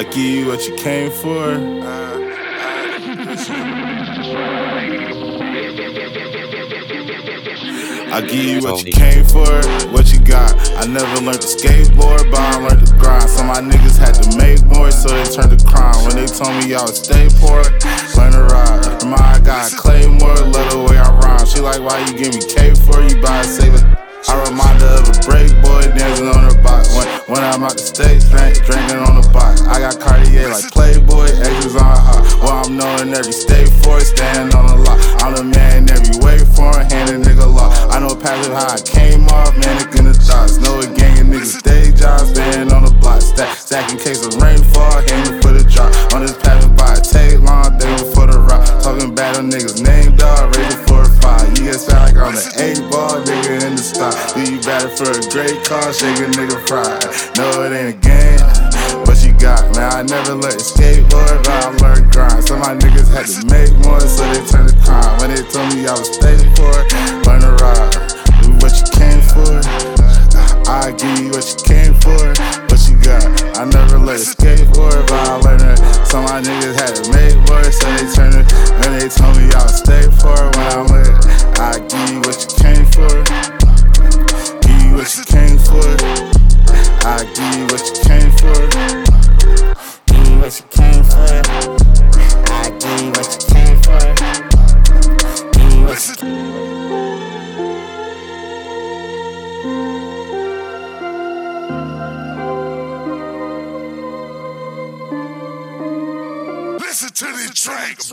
I give you what you came for. I give you what you came for, what you got. I never learned to skateboard, but I learned to grind. So my niggas had to make more, so they turned to crime. When they told me y'all would stay poor, learn to ride. I got Claymore, love the way I rhyme. She like, why you give me K for? You buy a saver. I remind her of a break boy dancing on her box. When I'm out the States, drinking on the box. I got Cartier like Playboy, exes on her. Well, I'm known in every state for it, standing on the lot. I'm the man in every way for it, hand a nigga law. I know passive how I came off, manic in the thoughts. Know a gang of niggas day jobs, staying on the block. Stack in case of rainfall, aiming for the drop. On this path by a take long, day before the rock. Talking bad on niggas, name dog, rated for a 5. You get sound like I'm the 8-ball, nigga in the stock. Do you battle for a great cause, shake a nigga pride. No, it ain't a game, but you got, man, I never let it skateboard, but I learned grind. So my niggas had to make more, so they turned to crime. When they told me I was staying for it, learn to ride. Do what you came for, I give you what you came for, what you got. I never let it skateboard, but I learned it. So my niggas had to make more, so they turned it. When they told me I was stay for it, when I'm with it, I give you what you came for. What you came for, I give you what you came for. Give you what you came for, I give you what you came for. Give you what you came for. Listen to these tracks.